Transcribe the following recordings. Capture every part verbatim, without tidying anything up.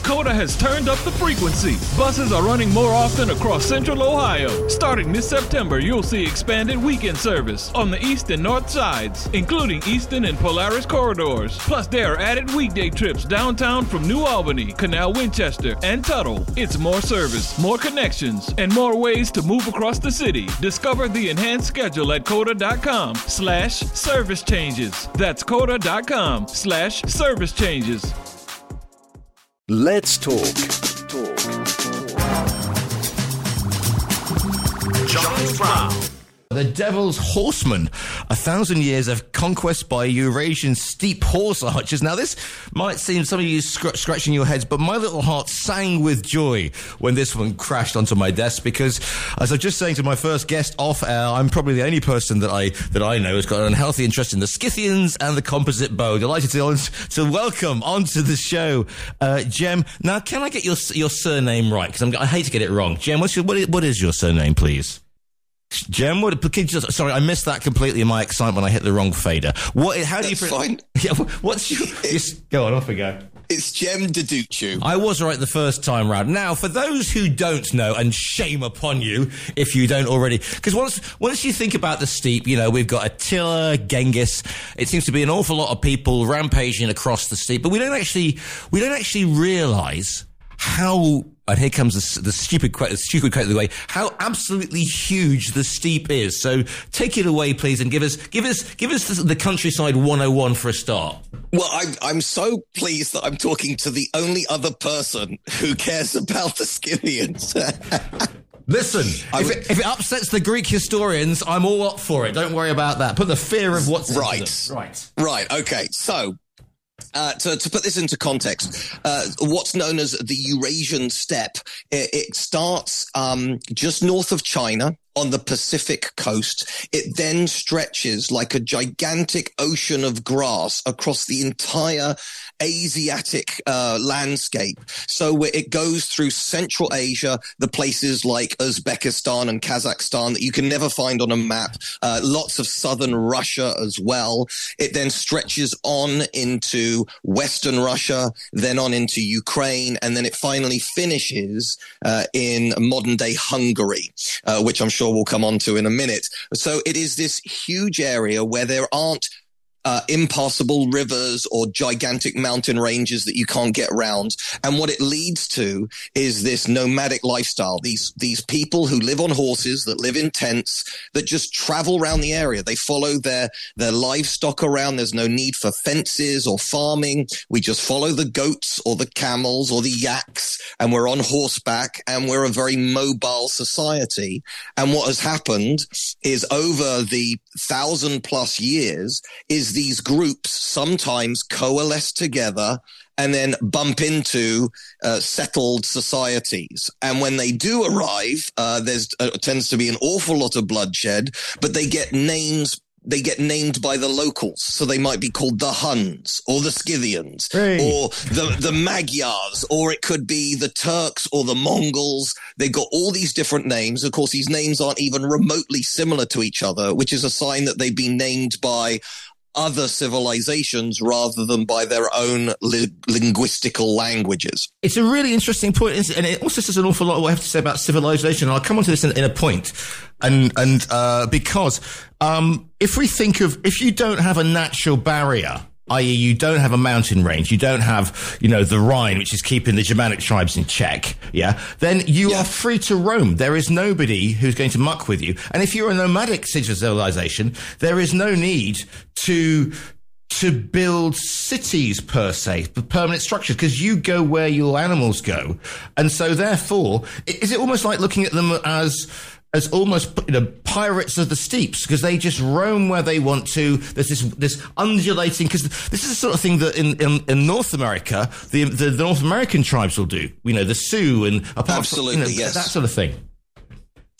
Coda has turned up the frequency. Buses are running more often across Central Ohio. Starting this September, you'll see expanded weekend service on the east and north sides, including Easton and Polaris corridors. Plus, there are added weekday trips downtown from New Albany, Canal Winchester, and Tuttle. It's more service, more connections, and more ways to move across the city. Discover the enhanced schedule at coda.com slash service changes. That's coda.com slash service changes. Let's talk. Talk. John Brown. The Devil's Horseman, a thousand years of conquest by Eurasian steep horse archers. Now, this might seem some of you scr- scratching your heads, but my little heart sang with joy when this one crashed onto my desk because, as I was just saying to my first guest off air, I'm probably the only person that I that I know has got an unhealthy interest in the Scythians and the composite bow. Delighted to to welcome onto the show, uh, Jem. Now, can I get your your surname right? Because I hate to get it wrong. Jem, what's your, what, is, what is your surname, please? Jem, what? Can you just, sorry, I missed that completely in my excitement when I hit the wrong fader. What? How do That's you? fine. Yeah, what's your? Just, go on, off we go. It's Jem Deduccio. I was right the first time round. Now, for those who don't know, and shame upon you if you don't already, because once once you think about the steep, you know, we've got Attila, Genghis. It seems to be an awful lot of people rampaging across the steep, but we don't actually we don't actually realise how. And here comes the, the stupid quote, the stupid quote of the way, how absolutely huge the steep is. So take it away, please, and give us, give us, give us the, the countryside one oh one for a start. Well, I'm, I'm so pleased that I'm talking to the only other person who cares about the Scythians. Listen, if it, if it upsets the Greek historians, I'm all up for it. Don't worry about that. Put the fear of what's right. into them. Right. Right. Okay. So, Uh, to, to put this into context, uh, what's known as the Eurasian steppe, it, it starts um, just north of China on the Pacific coast. It then stretches like a gigantic ocean of grass across the entire Asiatic uh, landscape. So it goes through Central Asia, the places like Uzbekistan and Kazakhstan that you can never find on a map, uh, lots of southern Russia as well. It then stretches on into Western Russia, then on into Ukraine, and then it finally finishes uh, in modern-day Hungary, uh, which I'm sure we'll come on to in a minute. So it is this huge area where there aren't Uh, impassable rivers or gigantic mountain ranges that you can't get around. And what it leads to is this nomadic lifestyle. These, these people who live on horses, that live in tents, that just travel around the area. They follow their, their livestock around. There's no need for fences or farming. We just follow the goats or the camels or the yaks, and we're on horseback, and we're a very mobile society. And what has happened is over the thousand plus years is these groups sometimes coalesce together and then bump into uh, settled societies. And when they do arrive, uh, there's uh, tends to be an awful lot of bloodshed, but they get names. They get named by the locals. So they might be called the Huns or the Scythians hey. or the, the Magyars, or it could be the Turks or the Mongols. They've got all these different names. Of course, these names aren't even remotely similar to each other, which is a sign that they've been named by other civilizations rather than by their own li- linguistical languages. It's a really interesting point, and it also says an awful lot of what I have to say about civilization. And I'll come on to this in, in a point. And, and, uh, because, um, if we think of, if you don't have a natural barrier, that is you don't have a mountain range, you don't have, you know, the Rhine, which is keeping the Germanic tribes in check, yeah, then you yeah. are free to roam. There is nobody who's going to muck with you. And if you're a nomadic civilization, there is no need to to build cities per se, permanent structures, because you go where your animals go. And so therefore, is it almost like looking at them as as almost, you know, pirates of the steeps, because they just roam where they want to. There's this this undulating, because this is the sort of thing that in, in, in North America, the, the the North American tribes will do. You know, the Sioux and apart absolutely from, you know, yes. that sort of thing.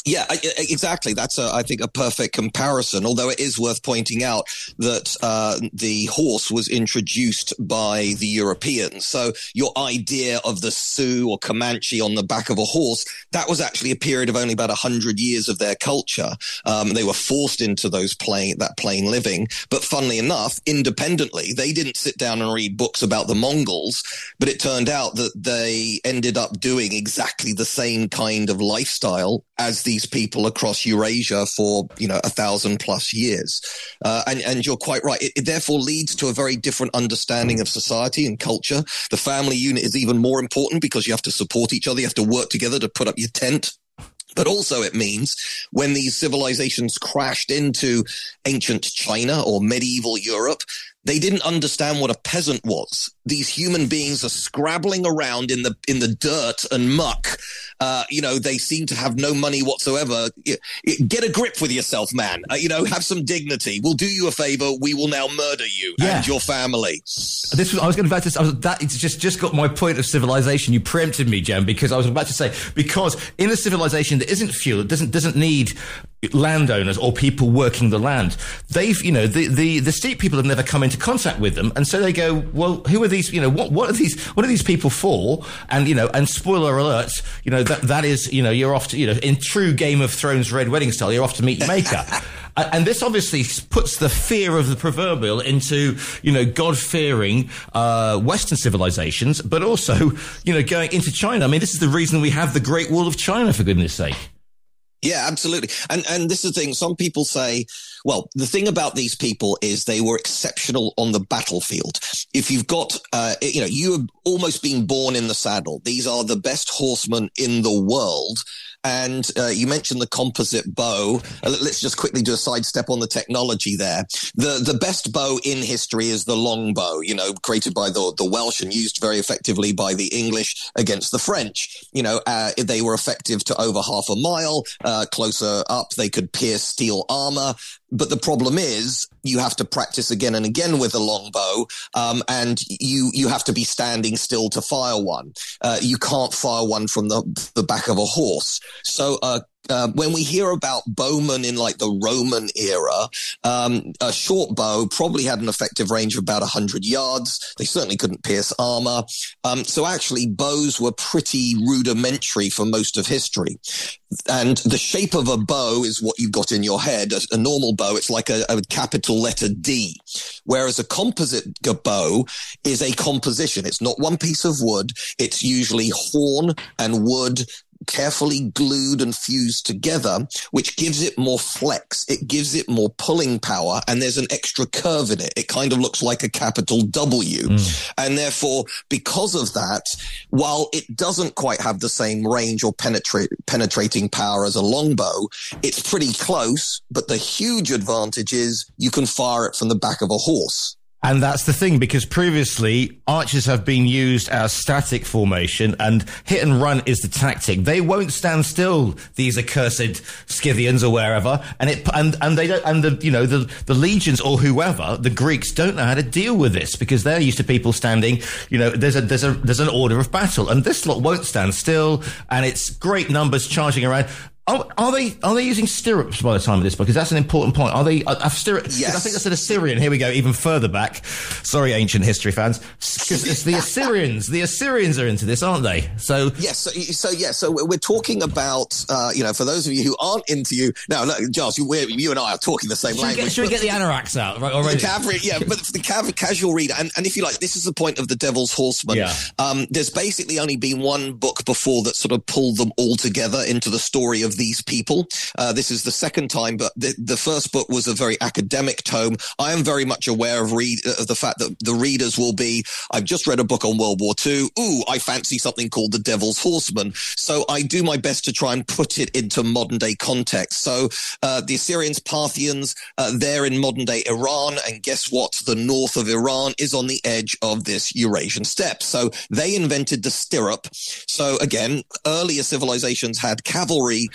Yeah, exactly. That's, a, I think, a perfect comparison, although it is worth pointing out that uh, the horse was introduced by the Europeans. So your idea of the Sioux or Comanche on the back of a horse, that was actually a period of only about one hundred years of their culture. Um, they were forced into those plain, that plain living. But funnily enough, independently, they didn't sit down and read books about the Mongols, but it turned out that they ended up doing exactly the same kind of lifestyle as these people across Eurasia for, you know, a thousand plus years. Uh, and, and you're quite right. It, it therefore leads to a very different understanding of society and culture. The family unit is even more important because you have to support each other. You have to work together to put up your tent. But also it means when these civilizations crashed into ancient China or medieval Europe, they didn't understand what a peasant was. These human beings are scrabbling around in the in the dirt and muck. Uh, you know, they seem to have no money whatsoever. Get a grip with yourself, man. Uh, you know, have some dignity. We'll do you a favor. We will now murder you yeah. and your family. This was, I was going to about to. I was, that it's just just got my point of civilization. You preempted me, Jem, because I was about to say because in a civilization that isn't fuel, it doesn't doesn't need landowners or people working the land. They've, you know, the the the steep people have never come into contact with them, and so they go, well, who are these? You know, what what are these? What are these people for? And you know, and spoiler alert, you know that that is, you know, you're off to, you know, in true Game of Thrones Red Wedding style, you're off to meet your maker. And this obviously puts the fear of the proverbial into, you know, God-fearing uh, Western civilizations, but also, you know, going into China. I mean, this is the reason we have the Great Wall of China, for goodness sake. Yeah, absolutely. And and this is the thing. Some people say, well, the thing about these people is they were exceptional on the battlefield. If you've got, uh, you know, you have almost been born in the saddle. These are the best horsemen in the world. And uh, you mentioned the composite bow. Uh, let's just quickly do a sidestep on the technology there. The the best bow in history is the long bow, you know, created by the, the Welsh and used very effectively by the English against the French. You know, uh, they were effective to over half a mile. Uh, closer up, they could pierce steel armor. But the problem is you have to practice again and again with a long bow, um, and you you have to be standing still to fire one. Uh, you can't fire one from the, the back of a horse. So uh, uh, when we hear about bowmen in like the Roman era, um, a short bow probably had an effective range of about one hundred yards. They certainly couldn't pierce armor. Um, so actually bows were pretty rudimentary for most of history. And the shape of a bow is what you've got in your head. A, a normal bow, it's like a, a capital letter D, whereas a composite bow is a composition. It's not one piece of wood. It's usually horn and wood carefully glued and fused together, which gives it more flex. It gives it more pulling power, and there's an extra curve in it. It kind of looks like a capital W. Mm. And therefore, because of that, while it doesn't quite have the same range or penetrate, penetrating power as a longbow, it's pretty close, but the huge advantage is you can fire it from the back of a horse. And that's the thing, because previously archers have been used as static formation, and hit and run is the tactic. They won't stand still, these accursed Scythians or wherever, and it and and they don't, and the you know the the legions or whoever, the Greeks don't know how to deal with this, because they're used to people standing. You know, there's a there's a there's an order of battle, and this lot won't stand still, and it's great numbers charging around. Are, are they are they using stirrups by the time of this book? Because that's an important point. Are they? Are stirrups? Yes. I think that's an Assyrian. Here we go, even further back. Sorry, ancient history fans. Because it's the Assyrians. The Assyrians are into this, aren't they? So yes. So, so yeah. So we're talking about, uh, you know, for those of you who aren't into you now, look, Giles, you, you and I are talking the same should language. We get, should we get the anoraks out right, already? The cavalry, yeah, but for the cav- casual reader, and, and if you like, this is the point of the Devil's Horseman. Yeah. Um, there's basically only been one book before that sort of pulled them all together into the story of these people. Uh, this is the second time, but the, the first book was a very academic tome. I am very much aware of, read, of the fact that the readers will be, I've just read a book on World War Two. Ooh, I fancy something called The Devil's Horseman. So I do my best to try and put it into modern day context. So uh, the Assyrians, Parthians, uh, they're in modern day Iran. And guess what? The north of Iran is on the edge of this Eurasian steppe. So they invented the stirrup. So again, earlier civilizations had cavalry,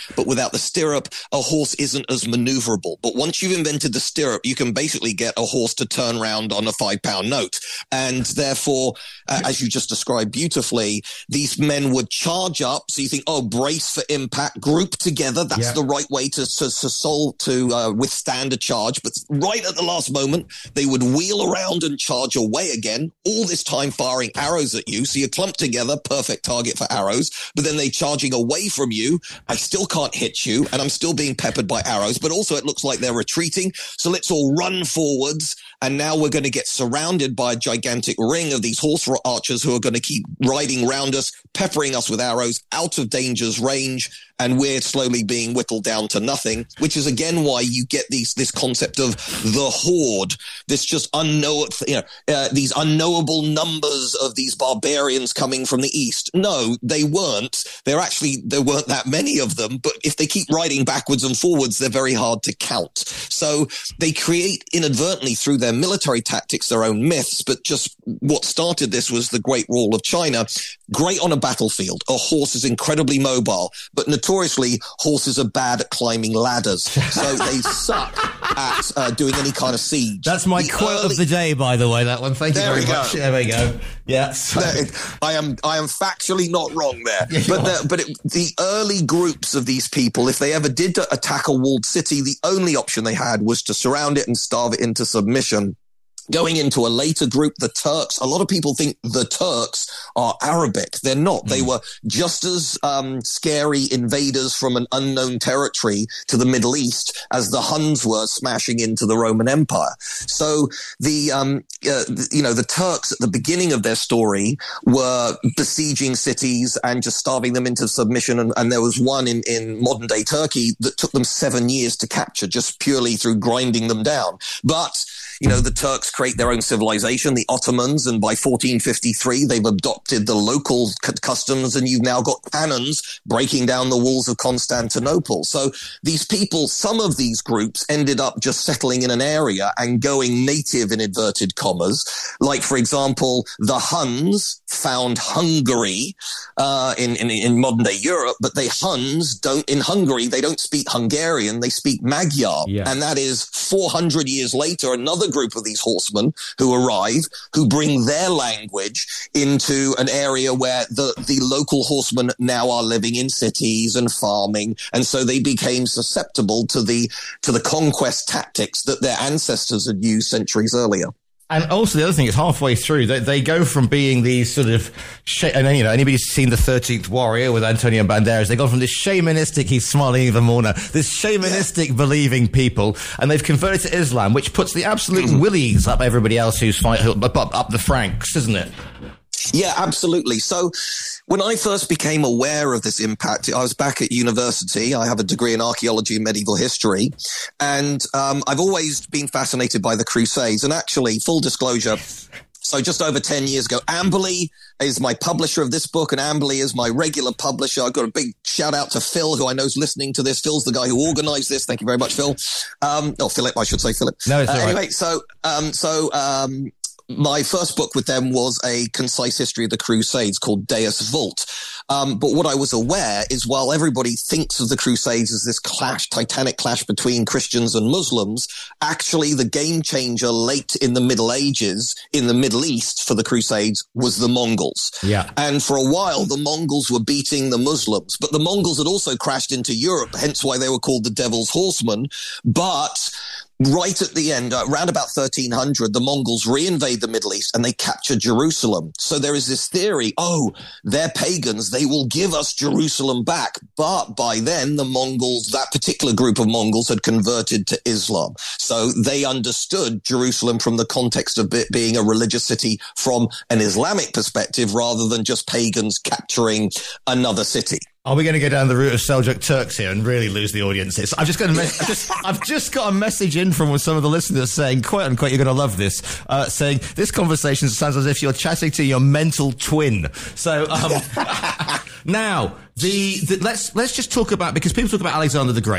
but without the stirrup, a horse isn't as maneuverable. But once you've invented the stirrup, you can basically get a horse to turn around on a five pound note. And therefore, uh, as you just described beautifully, these men would charge up. So you think, oh, brace for impact, group together. That's yeah. the right way to, to, to solve, to uh, withstand a charge. But right at the last moment, they would wheel around and charge away again, all this time firing arrows at you. So you're clumped together, perfect target for arrows, but then they charging away from you. I still can't hit you, and I'm still being peppered by arrows, but also it looks like they're retreating. So let's all run forwards. And now we're going to get surrounded by a gigantic ring of these horse archers who are going to keep riding round us, peppering us with arrows out of danger's range. And we're slowly being whittled down to nothing, which is again why you get these this concept of the horde, this just unknown, you know, uh, these unknowable numbers of these barbarians coming from the east. No, they weren't. They're actually there weren't that many of them. But if they keep riding backwards and forwards, they're very hard to count. So they create inadvertently through their military tactics their own myths. But just what started this was the Great Wall of China. Great on a battlefield. A horse is incredibly mobile, but notoriously, horses are bad at climbing ladders, so they suck at uh, doing any kind of siege. That's my the quote early... of the day, by the way. That one. Thank you there very we much. Go. There we go. Yeah, so. I am. I am factually not wrong there. Yeah, but the, but it, the early groups of these people, if they ever did attack a walled city, the only option they had was to surround it and starve it into submission. Going into a later group, the Turks, a lot of people think the Turks are Arabic. They're not. Mm. They were just as um, scary invaders from an unknown territory to the Middle East as the Huns were smashing into the Roman Empire. So the, um, uh, the, you know, the Turks at the beginning of their story were besieging cities and just starving them into submission. And, and there was one in, in modern day Turkey that took them seven years to capture just purely through grinding them down. But you know, the Turks create their own civilization, the Ottomans, and by fourteen fifty-three, they've adopted the local c- customs, and you've now got cannons breaking down the walls of Constantinople. So these people, some of these groups ended up just settling in an area and going native in inverted commas. Like, for example, the Huns found Hungary uh, in, in, in modern-day Europe, but they Huns don't, in Hungary, they don't speak Hungarian, they speak Magyar. Yeah. And that is four hundred years later, another group of these horsemen who arrive, who bring their language into an area where the, the local horsemen now are living in cities and farming. And so they became susceptible to the, to the conquest tactics that their ancestors had used centuries earlier. And also the other thing is halfway through, they, they go from being these sort of, sh- and you know, anybody's seen the thirteenth Warrior with Antonio Banderas, they go from this shamanistic, he's smiling even more now, this shamanistic believing people, and they've converted to Islam, which puts the absolute willies up everybody else who's fight, up, up, up the Franks, isn't it? Yeah, absolutely. So when I first became aware of this impact, I was back at university. I have a degree in archaeology and medieval history. And um, I've always been fascinated by the Crusades. And actually, full disclosure, so just over ten years ago, Amberley is my publisher of this book, and Amberley is my regular publisher. I've got a big shout out to Phil, who I know is listening to this. Phil's the guy who organized this. Thank you very much, Phil. Um, oh, Philip, I should say Philip. No, it's all uh, right. Anyway, so, um, so, um, my first book with them was a concise history of the Crusades called Deus Vult. Um, but what I was aware is while everybody thinks of the Crusades as this clash, titanic clash between Christians and Muslims, actually the game changer late in the Middle Ages in the Middle East for the Crusades was the Mongols. Yeah. And for a while, the Mongols were beating the Muslims, but the Mongols had also crashed into Europe, hence why they were called the Devil's Horsemen. But right at the end, uh, around about thirteen hundred, the Mongols reinvade the Middle East and they capture Jerusalem. So there is this theory, oh, they're pagans, they will give us Jerusalem back. But by then, the Mongols, that particular group of Mongols had converted to Islam. So they understood Jerusalem from the context of it being a religious city from an Islamic perspective rather than just pagans capturing another city. Are we going to go down the route of Seljuk Turks here and really lose the audiences? I've just got a me- I've, just, I've just got a message in from some of the listeners saying, quote unquote, you're going to love this, uh, saying this conversation sounds as if you're chatting to your mental twin. So um, now the, the let's let's just talk about, because people talk about Alexander the Great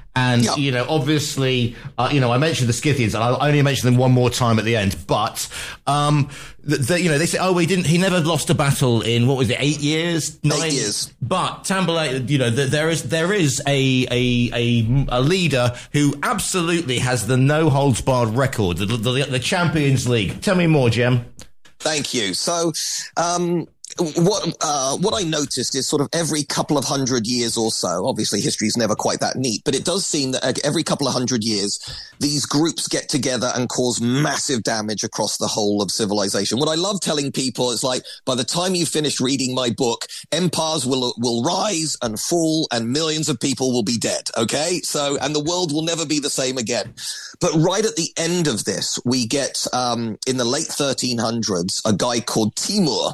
And, yeah. you know, obviously, uh, you know, I mentioned the Scythians, and I'll only mention them one more time at the end. But, um, the, the, you know, they say, oh, he didn't, he never lost a battle in, what was it, eight years? Nine eight years. But Tamburlaine, you know, the, there is, there is a, a, a, a leader who absolutely has the no holds barred record, the, the, the Champions League. Tell me more, Jem. Thank you. So, um, What uh, what I noticed is sort of every couple of hundred years or so, obviously history is never quite that neat, but it does seem that every couple of hundred years, these groups get together and cause massive damage across the whole of civilization. What I love telling people is like, by the time you finish reading my book, empires will will rise and fall and millions of people will be dead, okay? So, and the world will never be the same again. But right at the end of this, we get, um, in the late thirteen hundreds, a guy called Timur.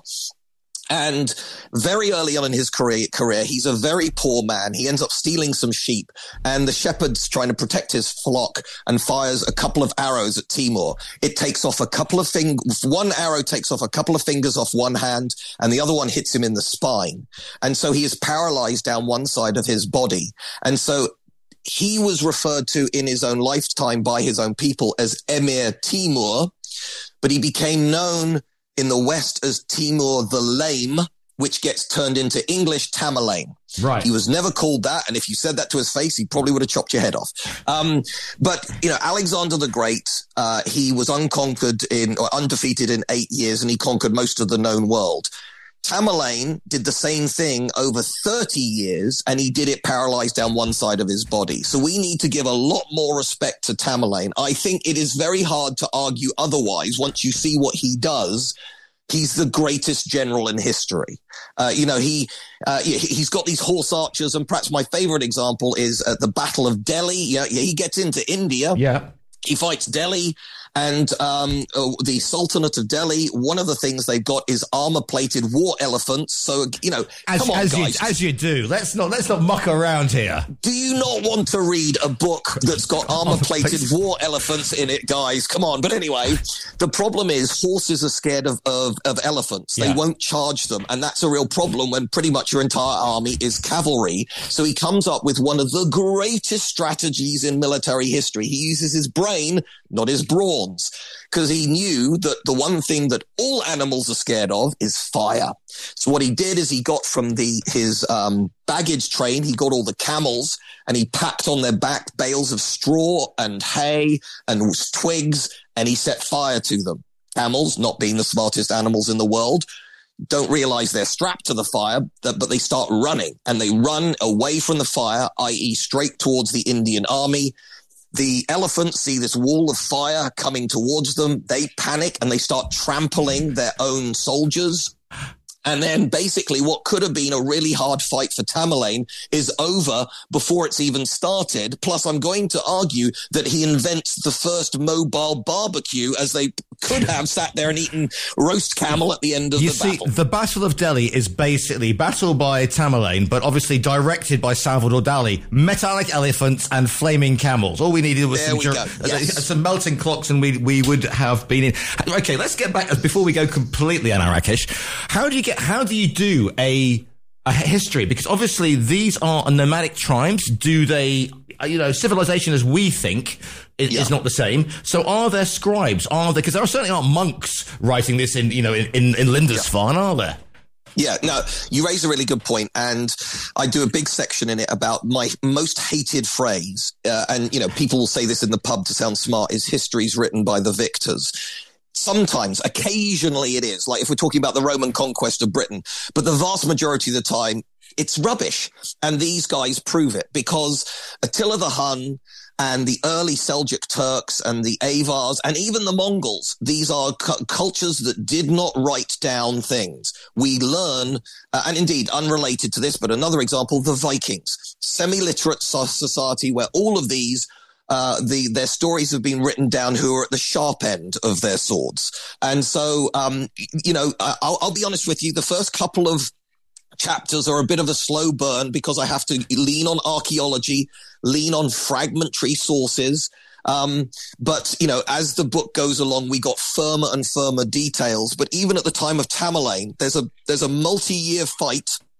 And very early on in his career, career, he's a very poor man. He ends up stealing some sheep, and the shepherd's trying to protect his flock and fires a couple of arrows at Timur. It takes off a couple of fingers. One arrow takes off a couple of fingers off one hand, and the other one hits him in the spine. And so he is paralyzed down one side of his body. And so he was referred to in his own lifetime by his own people as Emir Timur, but he became known in the West as Timur the Lame, which gets turned into English Tamerlane. Right. He was never called that, and if you said that to his face, he probably would have chopped your head off. Um, but, you know, Alexander the Great, uh, he was unconquered in, or undefeated in eight years, and he conquered most of the known world. Tamerlane did the same thing over thirty years, and he did it paralyzed down one side of his body. So we need to give a lot more respect to Tamerlane. I think it is very hard to argue otherwise once you see what he does. He's the greatest general in history. Uh, you know, he, uh, he's got these horse archers, and perhaps my favorite example is at the Battle of Delhi. Yeah, he gets into India. Yeah. He fights Delhi and um, uh, the Sultanate of Delhi. One of the things they've got is armor-plated war elephants. So, you know, as, come on, as guys. You, as you do. Let's not let's not muck around here. Do you not want to read a book that's got armor-plated war elephants in it, guys? Come on. But anyway, the problem is horses are scared of, of, of elephants. They yeah. won't charge them. And that's a real problem when pretty much your entire army is cavalry. So he comes up with one of the greatest strategies in military history. He uses his brain, not his brawns, because he knew that the one thing that all animals are scared of is fire. So what he did is he got from the his um, baggage train, he got all the camels, and he packed on their back bales of straw and hay and twigs, and he set fire to them. Camels, not being the smartest animals in the world, don't realize they're strapped to the fire, but they start running, and they run away from the fire, that is straight towards the Indian army. The elephants see this wall of fire coming towards them. They panic and they start trampling their own soldiers. And then basically what could have been a really hard fight for Tamerlane is over before it's even started. Plus, I'm going to argue that he invents the first mobile barbecue, as they could have sat there and eaten roast camel at the end of you the see, battle. The Battle of Delhi is basically battle by Tamerlane, but obviously directed by Salvador Dali. Metallic elephants and flaming camels. All we needed was some, There we go. uh, Yes. some melting clocks, and we we would have been in. Okay, let's get back before we go completely anarchish. How do you get? How do you do a a history? Because obviously these are nomadic tribes. Do they? You know, civilization as we think is, Yeah. is not the same. So are there scribes? Are there? Because there certainly aren't monks writing this in, you know, in, in, in Lindisfarne, are there? Yeah, no, you raise a really good point, and I do a big section in it about my most hated phrase, uh, and, you know, people will say this in the pub to sound smart, is history's written by the victors. Sometimes, occasionally it is, like if we're talking about the Roman conquest of Britain, but the vast majority of the time, it's rubbish. And these guys prove it, because Attila the Hun and the early Seljuk Turks and the Avars and even the Mongols, these are cu- cultures that did not write down things. We learn, uh, and indeed unrelated to this, but another example, the Vikings, semi-literate so- society where all of these Uh, the, their stories have been written down who are at the sharp end of their swords. And so, um, you know, I'll, I'll be honest with you, the first couple of chapters are a bit of a slow burn because I have to lean on archaeology, lean on fragmentary sources. Um, but, you know, as the book goes along, we got firmer and firmer details. But even at the time of Tamerlane, there's a, there's a multi-year fight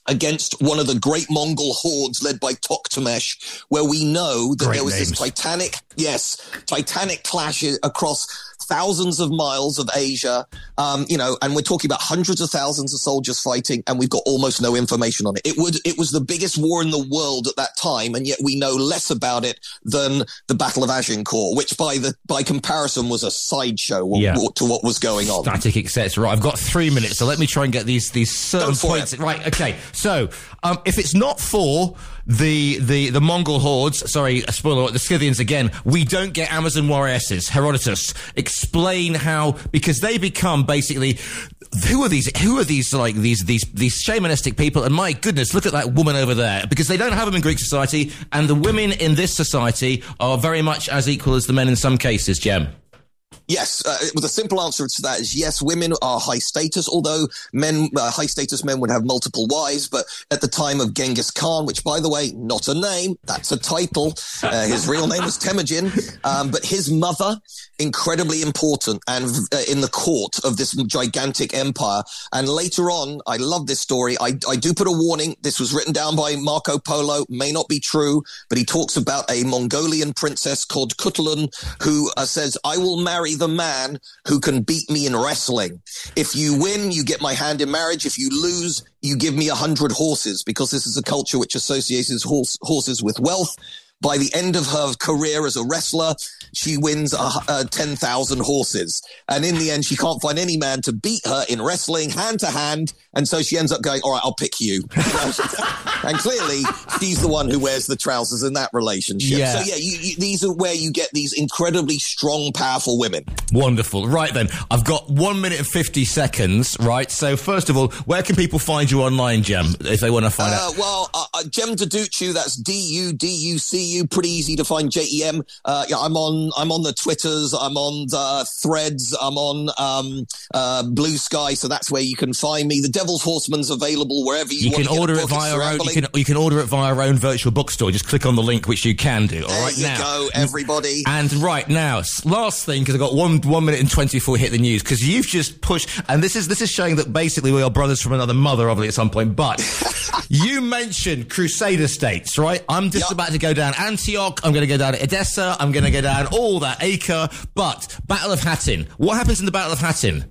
against one of the great Mongol hordes led by Tokhtamesh, where we know that Great there was names. this titanic, yes, titanic clash across thousands of miles of Asia, um, you know, and we're talking about hundreds of thousands of soldiers fighting, and we've got almost no information on it. It would, it was the biggest war in the world at that time, and yet we know less about it than the Battle of Agincourt, which by the by comparison was a sideshow Yeah. to what was going on. Static, et cetera. Right, I've got three minutes, so let me try and get these these certain Go for points. it. Right, okay. So, um, if it's not for the the the Mongol hordes, sorry, spoiler alert, the Scythians again, we don't get Amazon warriors. Herodotus, explain how, because they become basically, who are these? Who are these like these these these shamanistic people? And my goodness, look at that woman over there, because they don't have them in Greek society, and the women in this society are very much as equal as the men in some cases. Jem. Yes, uh, well, the simple answer to that is yes, women are high status, although men, uh, high status men would have multiple wives. But at the time of Genghis Khan, which, by the way, not a name, that's a title. Uh, his real name was Temujin. Um, but his mother, incredibly important and uh, in the court of this gigantic empire. And later on, I love this story. I, I do put a warning. This was written down by Marco Polo, may not be true, but he talks about a Mongolian princess called Kutulan who uh, says, I will marry the man who can beat me in wrestling. If you win, you get my hand in marriage. If you lose, you give me a hundred horses, because this is a culture which associates horse, horses with wealth. By the end of her career as a wrestler, she wins uh, uh, ten thousand horses. And in the end, she can't find any man to beat her in wrestling hand to hand. And so she ends up going, all right, I'll pick you. And clearly, she's the one who wears the trousers in that relationship. Yeah. So, yeah, you, you, these are where you get these incredibly strong, powerful women. Wonderful. Right then, I've got one minute and fifty seconds, right? So first of all, where can people find you online, Jem, if they want to find Uh, out? well, uh, uh, Jem Duducu, that's D U D U C U, pretty easy to find, J E M. Uh, yeah, I'm on, I'm on the Twitters, I'm on uh, Threads, I'm on um, uh, Blue Sky, so that's where you can find me. The Devil's Horseman's available wherever you, You want can to order get a it book. via It's our own, you rambling. can, you can order it via our own virtual bookstore. Just click on the link, which you can do. All There right, you now. go, everybody. And right now, s- last thing, because I've got one one minute and twenty before we hit the news, because you've just pushed, and this is this is showing that basically we are brothers from another mother, obviously, at some point. But you mentioned Crusader states, right? I'm just Yep. about to go down Antioch. I'm going to go down Edessa. I'm going to go down all that Acre. But Battle of Hattin. What happens in the Battle of Hattin?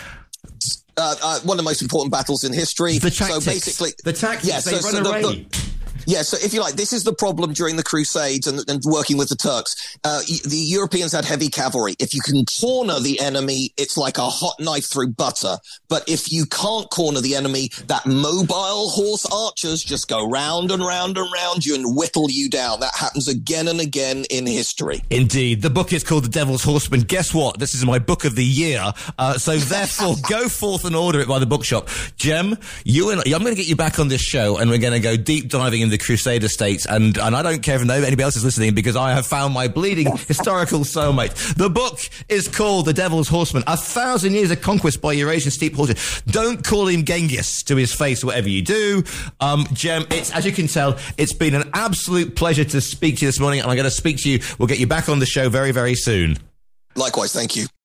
Uh, uh, one of the most important battles in history. The tactics. So basically, the tactics. Yeah, they so- run so away. the- the- Yeah, so if you like, this is the problem during the Crusades and, and working with the Turks. Uh, y- the Europeans had heavy cavalry. If you can corner the enemy, it's like a hot knife through butter. But if you can't corner the enemy, that mobile horse archers just go round and round and round you and whittle you down. That happens again and again in history. Indeed. The book is called The Devil's Horseman. Guess what? This is my book of the year. Uh, so therefore, go forth and order it by the bookshop. Jem, you and I'm going to get you back on this show, and we're going to go deep diving into the Crusader states. And, and I don't care if anybody else is listening, because I have found my bleeding historical soulmate. The book is called The Devil's Horseman, A Thousand Years of Conquest by Eurasian Steep Horses. Don't call him Genghis to his face, whatever you do. Um, Jem, it's, as you can tell, it's been an absolute pleasure to speak to you this morning, and I'm going to speak to you. We'll get you back on the show very, very soon. Likewise, thank you.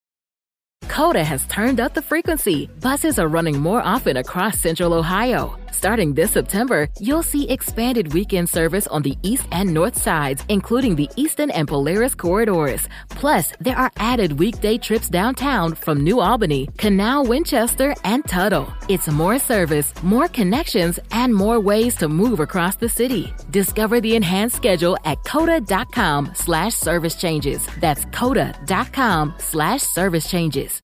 Coda has turned up the frequency. Buses are running more often across Central Ohio. Starting this September, you'll see expanded weekend service on the east and north sides, including the Eastern and Polaris corridors. Plus, there are added weekday trips downtown from New Albany, Canal, Winchester, and Tuttle. It's more service, more connections, and more ways to move across the city. Discover the enhanced schedule at coda.com slash service changes. That's coda.com slash service changes.